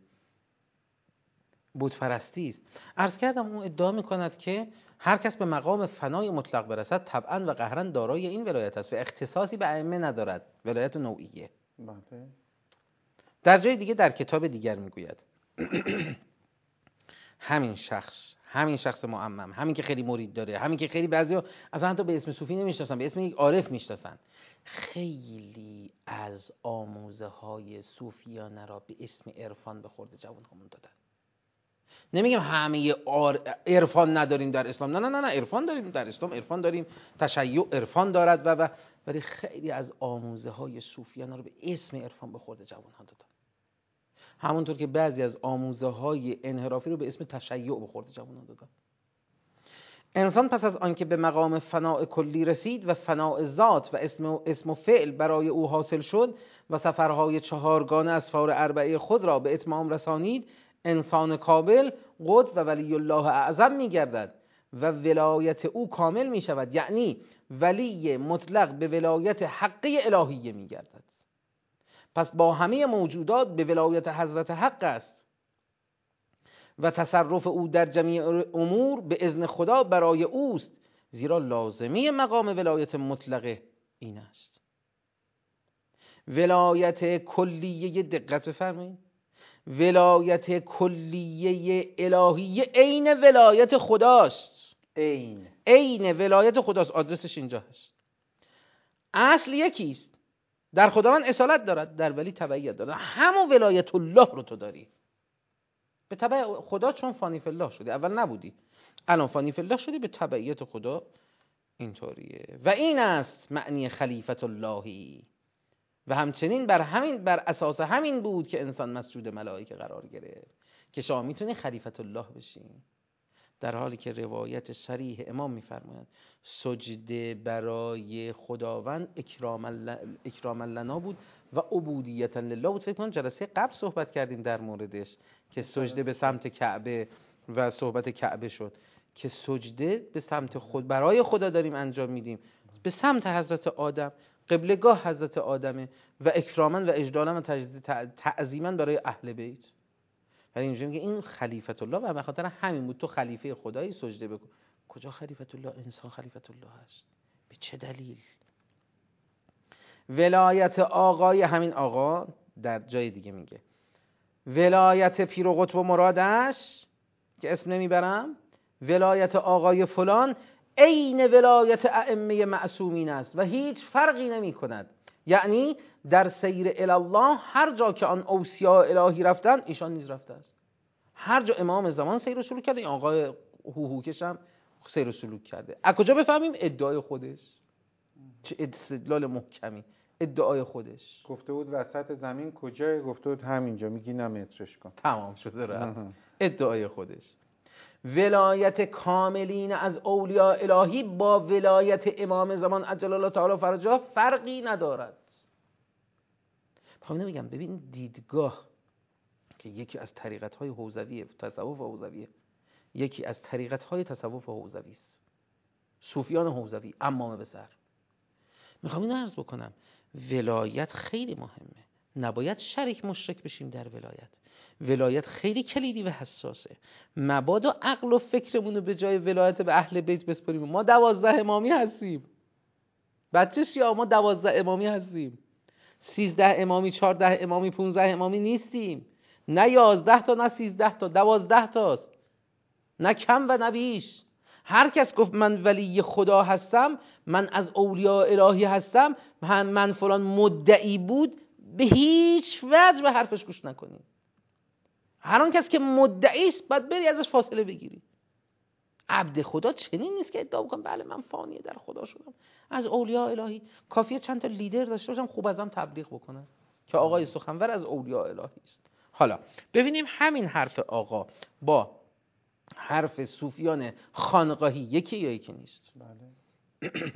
بت پرستی است. عرض کردم اون ادعا میکند که هر کس به مقام فنای مطلق برسد طبعا و قهرا دارای این ولایت است و اختصاصی به ائمه ندارد، ولایت نوعیه. در جای دیگه در کتاب دیگر میگوید همین شخص، همین شخص معمم، همین که خیلی مرید داره، همین که خیلی بعضیا اصلا حتی به اسم صوفی نمیشناسن، به اسم یک عارف میشناسن، خیلی از آموزه های صوفیانه را به اسم عرفان به خورد جوانهامون دادن. نمیگم همه عرفان نداریم در اسلام، نه نه نه نه عرفان داریم در اسلام، عرفان داریم، تشیع عرفان دارد و و ولی خیلی از آموزه های صوفیانه را به اسم عرفان به خورد جوانها دادن. همونطور که بعضی از آموزه های انحرافی رو به اسم تشیع به خورد جوانان دادن. انسان پس از آنکه به مقام فناء کلی رسید و فناء ذات و اسم و اسم و فعل برای او حاصل شد و سفرهای چهارگانه اسفار اربعه خود را به اتمام رسانید، انسان کامل قطب و ولی الله اعظم می گردد و ولایت او کامل می شود، یعنی ولی مطلق به ولایت حقی الهیه می گردد. پس با همه موجودات به ولایت حضرت حق است و تصرف او در جمیع امور به اذن خدا برای اوست، زیرا لازمی مقام ولایت مطلقه این است. ولایت کلیه، دقت بفرمایید، ولایت کلیه الهیه عین ولایت خداست. عین عین ولایت خداست. آدرسش اینجا هست. اصل یکیست. در خداوند اصالت دارد، در ولی تبعیت دارد. همون ولایت الله رو تو داری به تبع خدا، چون فانی فی الله شدی. اول نبودی، الان فانی فی الله شدی، به تبعیت خدا اینطوریه. و این است معنی خلیفت اللهی. و همچنین بر همین بر اساس همین بود که انسان مسجود ملائکه قرار گرفت که شما میتونی خلیفت الله بشی، در حالی که روایت صریح امام میفرماید سجده برای خداوند اکرام لنا بود و عبودیت لله بود. فکر کنم جلسه قبل صحبت کردیم در موردش که سجده به سمت کعبه و صحبت کعبه شد که سجده به سمت خود برای خدا داریم انجام میدیم، به سمت حضرت آدم، قبلگاه حضرت آدمه و اکراما و اجلالا و تعظیما برای اهل بیت. ولی اینجا میگه این خلیفت الله و به خاطر همین بود تو خلیفه خدایی سجده بکن. کجا خلیفت الله؟ انسان خلیفت الله هست. به چه دلیل؟ ولایت آقای همین آقا در جای دیگه میگه ولایت پیر و قطب و مرادش که اسم نمیبرم، ولایت آقای فلان عین ولایت ائمه معصومین است و هیچ فرقی نمی کند. یعنی در سیر الله هر جا که آن اوصیا الهی رفتن ایشان نیز رفته است. هر جا امام زمان سیر و سلوک کرده، این آقای هوهوکش هم سیر و سلوک کرده. از کجا بفهمیم؟ ادعای خودش. چه استدلال محکمی، ادعای خودش. گفته بود وسط زمین کجای، گفته بود همینجا، میگی نه مترش کن، تمام شده رفت. ادعای خودش. ولایت کاملین از اولیاء الهی با ولایت امام زمان عجل الله تعالی فرجه فرقی ندارد. میخوام نمیگم ببین دیدگاه که یکی از طریقت های حوزویه، تصوف حوزویه، یکی از طریقت های تصوف حوزوی است. صوفیان حوزوی، عمامه به سر. میخوام اینو عرض بکنم، ولایت خیلی مهمه، نباید شریک مشرک بشیم در ولایت. ولایت خیلی کلیدی و حساسه. مبادا عقل و فکرمون رو به جای ولایت به اهل بیت بسپاریم. ما دوازده امامی هستیم، بچه شیعه ما دوازده امامی هستیم، سیزده امامی، چارده امامی، پونزده امامی نیستیم. نه یازده تا، نه سیزده تا، دوازده تاست، نه کم و نه بیش. هر کس گفت من ولی خدا هستم، من از اولیاء الهی هستم، من فلان مدعی بود، به هیچ وجه به حرفش گوش نکنید. هر آن کس که مدعی است باید بری ازش فاصله بگیری. عبد خدا چنین نیست که ادعا بکنم بله من فانی در خدا شدم. از اولیاء الهی کافیه چند تا لیدر داشته باشم خوب ازم تبلیغ بکنن که آقای سخنور از اولیاء الهی است. حالا ببینیم همین حرف آقا با حرف صوفیان خانقاهی یکی یا یکی نیست؟ بله.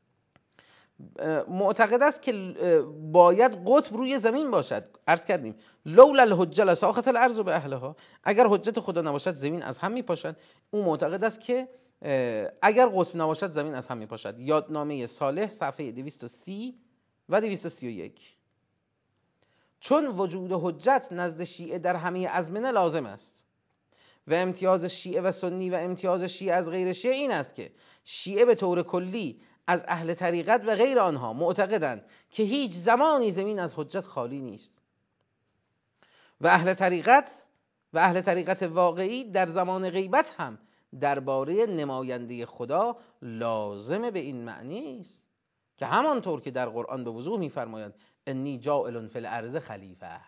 معتقد است که باید قطب روی زمین باشد. عرض کردیم لولا الحجه لساخت الارض به اهلها، اگر حجت خدا نباشد زمین از هم میپاشد. او معتقد است که اگر قطب نباشد زمین از هم میپاشد. یادنامه صالح صفحه دویست و سی و دویست و سی و یک. چون وجود حجت نزد شیعه در همه ازمنه لازم است و امتیاز شیعه و سنی و امتیاز شیعه از غیر شیعه این است که شیعه به طور کلی از اهل طریقت و غیر آنها معتقدند که هیچ زمانی زمین از حجت خالی نیست و اهل طریقت و اهل طریقت واقعی در زمان غیبت هم درباره نماینده خدا لازم به این معنی است که همانطور که در قرآن به وضوح می‌فرمایند انی جاعل فی الارض خلیفه،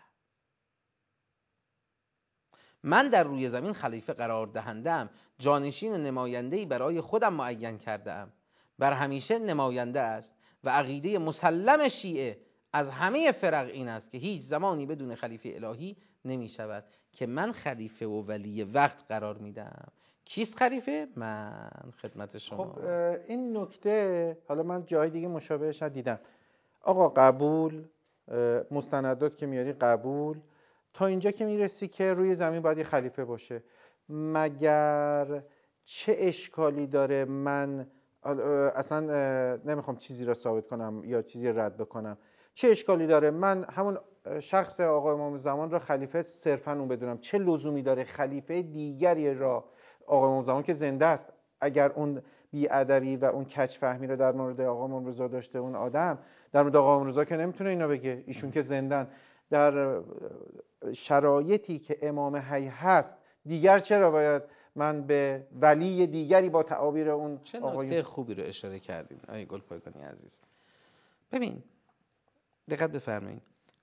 من در روی زمین خلیفه قرار دهندم، جانشین و نماینده‌ای برای خودم معین کرده‌ام، بر همیشه نماینده است. و عقیده مسلم شیعه از همه فرق این است که هیچ زمانی بدون خلیفه الهی نمی شود که من خلیفه و ولی وقت قرار میدم. کیست خلیفه؟ من خدمت شما. خب این نکته حالا من جای دیگه مشابهش ندیدم. آقا قبول، مستندات که میاری قبول، تا اینجا که میرسی که روی زمین باید یه خلیفه باشه. مگر چه اشکالی داره من اصلا نمیخوام چیزی را ثابت کنم یا چیزی رد بکنم، چه اشکالی داره من همون شخص آقا امام زمان را خلیفه صرفا اون بدونم؟ چه لزومی داره خلیفه دیگری را؟ آقا امام زمان که زنده است، اگر اون بی‌ادبی و اون کج فهمی رو در مورد آقا امام رضا داشته اون آدم، در مورد آقا امام رضا که نمیتونه اینا بگه، ایشون که زندن. در شرایطی که امام حی هست دیگر چرا باید من به ولی دیگری با تعابیر اون چه نکته خوبی رو اشاره کردین آقای گلپایگانی عزیز. ببین دقت بفرمایید،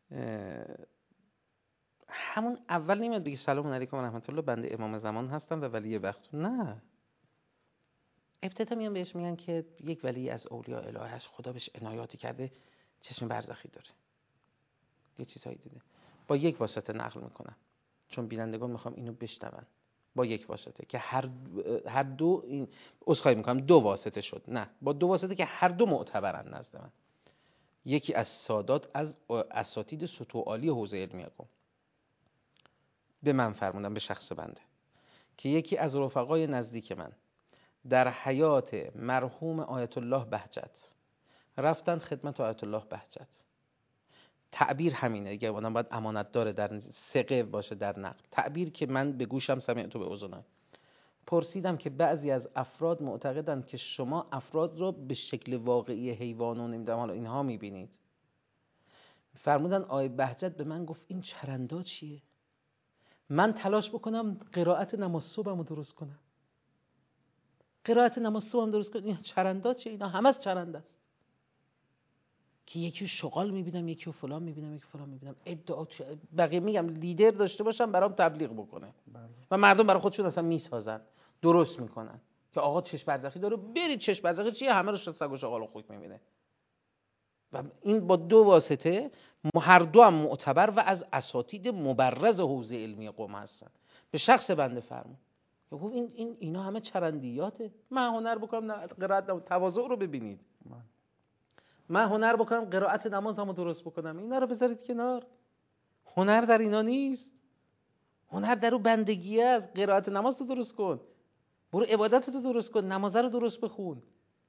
همون اول نمیاد بگی سلام علیکم و رحمت الله بنده امام زمان هستم و ولی وقت. نه، ابتدا میان بهش میگن که یک ولی از اولیاء الهی هست، خدا بهش عنایاتی کرده، چشم برزخی داره، یه چیزایی دیده، با یک واسطه نقل میکنم چون بینندگان میخوام اینو بشنون، با یک واسطه که هر هر دو این عذرخواهی میکنم دو واسطه شد، نه با دو واسطه که هر دو معتبرن نزد من. یکی از سادات از اساتید سطوح عالی حوزه علمی قم به من فرمودن، به شخص بنده، که یکی از رفقای نزدیک من در حیات مرحوم آیت الله بهجت رفتن خدمت آیت الله بهجت. تعبیر همینه، اگه آدم باید امانت داره در ثقه باشه در نقل. تعبیر که من به گوشم سمعت به اذنم. پرسیدم که بعضی از افراد معتقدند که شما افراد رو به شکل واقعی حیوان و نمیدونم حالا اینها میبینید. فرمودن آیه بهجت به من گفت این چرندا چیه؟ من تلاش بکنم قرائت نماز صبحمو درست کنم. قرائت نماز صبحم درست کنم، این چرندا چیه؟ اینا همه از چرنده است. که یکی شغال میبینم، یکی فلان میبینم، یکی فلان میبینم. ادعا بقیه میگم لیدر داشته باشم برام تبلیغ بکنه. بله. و مردم برای خودشون اصلا میسازن، درست میکنن که آقا چشم برزخی داره، برید چشم برزخی چیه؟ همه رو سگ و شغال خود میبینه. و این با دو واسطه هر دو هم معتبر و از اساتید مبرز حوزه علمی قم هستن. به شخص بنده فرمود گفت این این اینا همه چرندیاته. من هنر بکنم قرائت تواضع رو ببینید. من. من هنر بکنم قرائت نمازمو درست بکنم، اینا رو بذارید کنار. هنر در اینا نیست. هنر در اون بندگی است. قرائت نماز رو درست کن، برو عبادت رو درست کن، نماز رو درست بخون.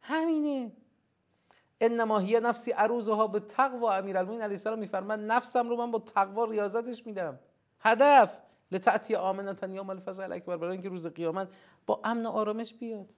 همینه. انما هی نفسی عروضها به تقوا. امیرالمومنین علیه السلام میفرماد نفسم رو من با تقوا ریاضتش میدم. هدف لتأتی آمنة یوم الفزع الاکبر، برای اینکه روز قیامت با امن و آرامش بیاد.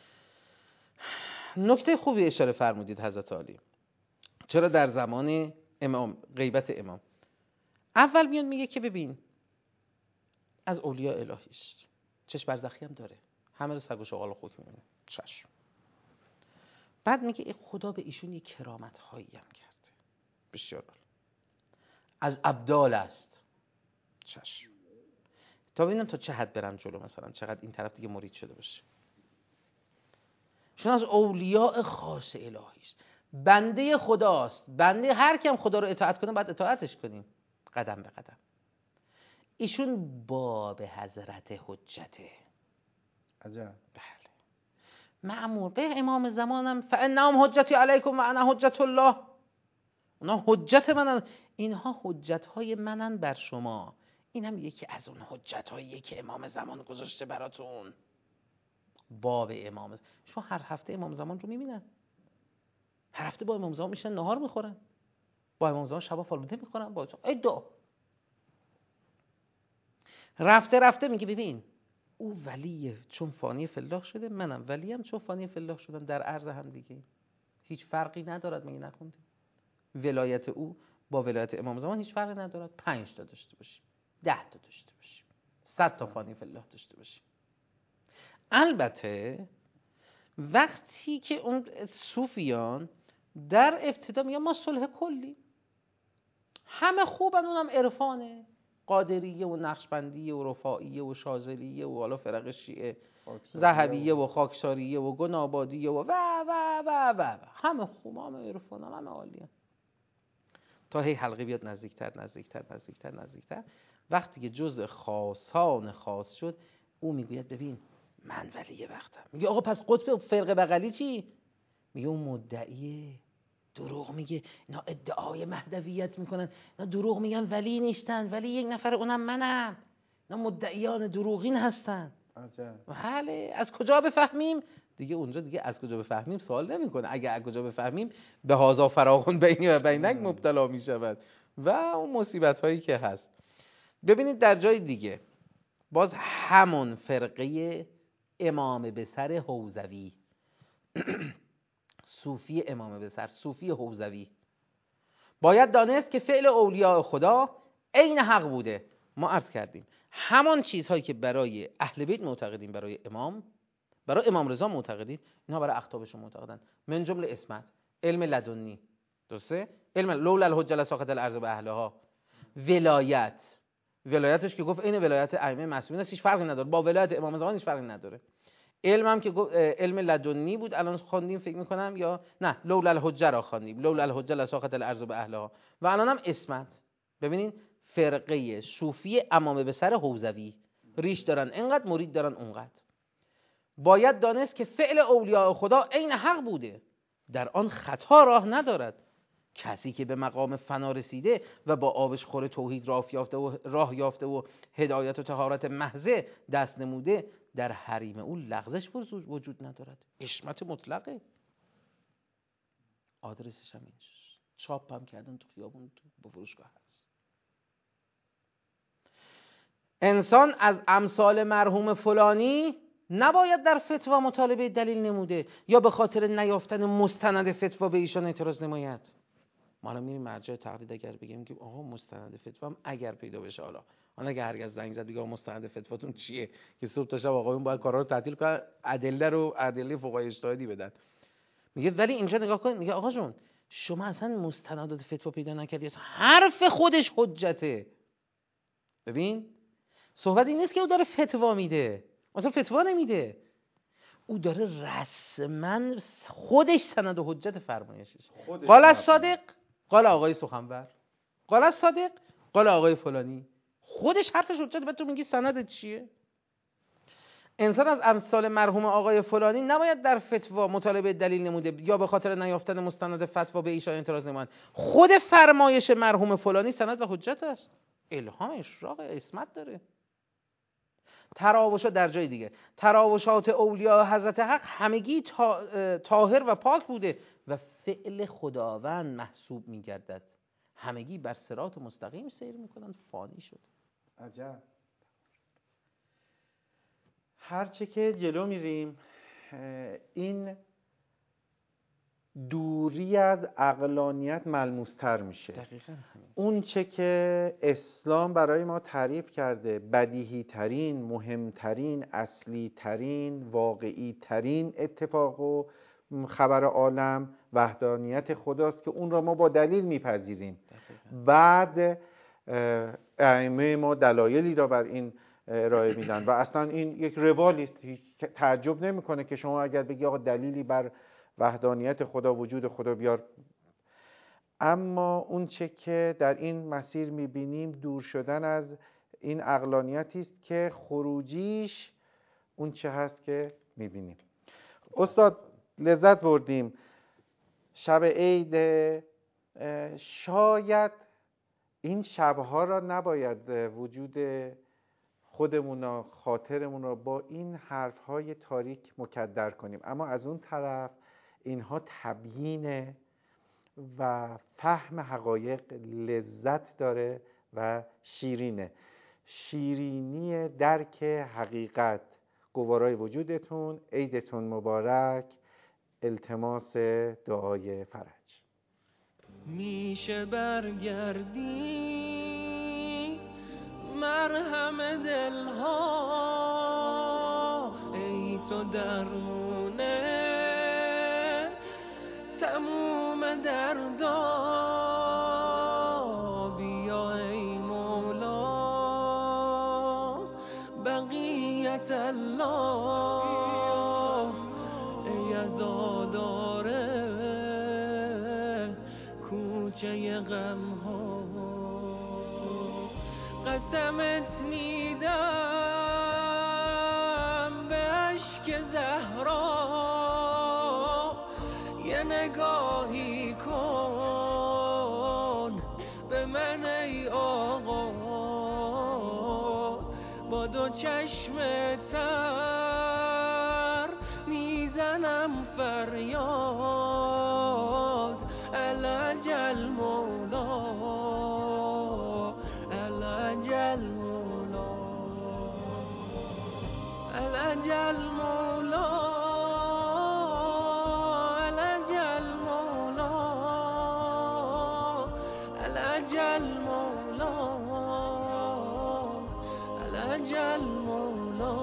نکته خوبی اشاره فرمودید حضرت عالی. چرا در زمان امام غیبت امام اول میاد میگه که ببین از اولیاء الهیست، چشم برزخی هم داره، همه رو سگ و شغال و خوک میبینه، چشم. بعد میگه خدا به ایشون یک کرامت هایی هم کرده، بسیار از ابدال است، چشم. تا ببینم تا چه حد برم جلو، مثلا چقدر این طرف دیگه مرید شده باشه. چون از اولیاء خاص الهی است، بنده خداست. بنده هر کیم خدا رو اطاعت کنه باید اطاعتش کنیم قدم به قدم. ایشون باب حضرت حجته. عجب. بله. مأمور به امام زمانم فانهم حجتی علیکم و انا حجت الله. اونا حجت منن، اینها حجت های منن بر شما. این هم یکی از اون حجت هایی که امام زمان گذاشته براتون. باب امام زمان. شما هر هفته امام زمان رو میبینن، هر هفته با امام زمان میشن نهار میخورن، با امام زمان شبا فالوده میخورن، با ادعا. رفته رفته میگه ببین او ولیه چون فانی فی الله شده، منم ولیم چون فانی فی الله شدم، در عرض هم دیگه هیچ فرقی ندارد. مگه نخوندیم ولایت او با ولایت امام زمان هیچ فرقی ندارد. پنج تا داشته باشیم، ده تا داشته باشیم، صد تا فانی فی الله داشته باشیم. البته وقتی که اون صوفیان در ابتدا میگن ما صلح کلی، همه خوبن، اونم عرفانه، قادریه و نقشبندیه و رفاعیه و شاذلیه و حالا فرق شیعه ذهبیه و خاکساریه و گنابادیه و و و و و همه خوب، همه عرفان، همه عالیه. تا هی حلقه بیاد نزدیکتر نزدیکتر نزدیکتر نزدیکتر. وقتی که جزء خاصان خاص شد، او میگوید ببین من ولی وقتم. میگه آقا پس قطب فرقه بغلی چی؟ میگه اون مدعیه، دروغ میگه، اینا ادعای مهدویت میکنن، اینا دروغ میگن ولی نیستن، ولی یک نفر اونم منم، اینا مدعیان دروغین هستن. بله. از کجا بفهمیم؟ دیگه اونجا دیگه از کجا بفهمیم سوال نمیکنه. اگه از کجا بفهمیم به هازا فراغون بینی و بینک مبتلا میشود و اون مصیبت هایی که هست. ببینید در جای دیگه باز همون فرقه امام بسر حوزوی صوفی امام بسر، صوفی حوزوی، باید دانست که فعل اولیاء خدا عین حق بوده. ما عرض کردیم همان چیزهایی که برای اهل بیت معتقدین، برای امام، برای امام رضا معتقدین، اینها برای اقطابشون معتقدن. من جمله اسمت، علم لدنی، درسته؟ علم لولا الحجه لساقط الارض باهلها. ولایت، ولایتش که گفت این ولایت ائمه معصومین هیچ فرقی نداره، با ولایت امام زمان هیچ فرقی نداره. علم هم که گفت علم لدنی بود، الان خواندیم فکر میکنم، یا نه لولا الحجه را خواندیم، لولا الحجه لساقط الارض باهلها. و الان هم اسمت. ببینین فرقه صوفی امام به سر حوزوی، ریش دارن اینقدر، مرید دارن اونقدر. باید دانست که فعل اولیاء خدا عین حق بوده، در آن خطا راه ندارد. کسی که به مقام فنا رسیده و با آبش خور توحید راه یافته و راه یافته و هدایت و طهارت محضه دست نموده، در حریم او لغزش وجود ندارد. عصمت مطلقه. آدرسش هم اینجاست، چاپ هم کردن تو خیابون، تو فروشگاه هست. انسان از امثال مرحوم فلانی نباید در فتوا مطالبه دلیل نموده یا به خاطر نیافتن مستند فتوا به ایشان اعتراض نماید. ما الان میریم مرجع تقلید، اگر بگیم که آقا مستند فتوا هم اگر پیدا بشه، حالا اون اگه هرگز زنگ زد بگه مستند فتواتون چیه، که صبح تا شب آقایون باید کارا رو تعطیل کنن، ادله رو ادله فقهای اجتهادی بدن. میگه ولی اینجا نگاه کن، میگه آقا جون شما اصلا مستندات فتوا پیدا نکردی، حرف خودش حجته. ببین صحبت این نیست که او داره فتوا میده، اصلا فتوا نمیده، او داره رسما خودش سند و حجت فرمایشش. قال الصادق، قال آقای سخنور، قال الصادق، قال آقای فلانی، خودش حرفش حجت. بعد تو میگی سند چیه؟ انسان از امثال مرحوم آقای فلانی نباید در فتوا مطالبه دلیل نموده یا به خاطر نیافتن مستند فتوا به ایشان اعتراض نماید. خود فرمایش مرحوم فلانی سند و حجت است، الهام اشراق عصمت داره. تراوشات در جای دیگه، تراوشات اولیاء حضرت حق همگی طاهر و پاک بوده و فعل خداوند محسوب میگردد، همگی بر صراط مستقیم سیر میکنن، فانی شد. عجب. هرچه که جلو میریم این دوری از عقلانیت ملموستر میشه. دقیقاً همین. اون چه که اسلام برای ما تعریف کرده بدیهی ترین، مهمترین، اصلی ترین، واقعی ترین اتفاق و خبر عالم وحدانیت خداست که اون را ما با دلیل میپذیریم. بعد ائمه ما دلایلی را بر این ارائه میدن و اصلا این یک روالی است. تعجب نمیکنه که شما اگر بگی آقا دلیلی بر وحدانیت خدا، وجود خدا بیار. اما اون چه که در این مسیر میبینیم دور شدن از این عقلانیتی است که خروجیش اون چه هست که میبینیم. استاد لذت بردیم. شب عید شاید این شبها را نباید وجود خودمون و خاطرمون را با این حرفهای تاریک مکدر کنیم، اما از اون طرف اینها تبیین و فهم حقایق لذت داره و شیرینه. شیرینی درک حقیقت. گوارای وجودتون، عیدتون مبارک. التماس دعای فرج. میشه برگردی مرهم دلها، ای تو درمونه تموم دردا، بیا ای مولا بقیت الله، ای عزاداره کوچه غم ها. قسمت میدم به اشک زهرا، یه نگاهی کن به من ای آقا، با دو چشم تر میزنم فریاد، العجل مولا العجل مولا العجل مولا العجل مولا العجل مولا العجل مولا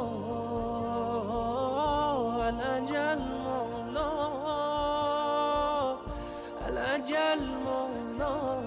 العجل مولا العجل مولا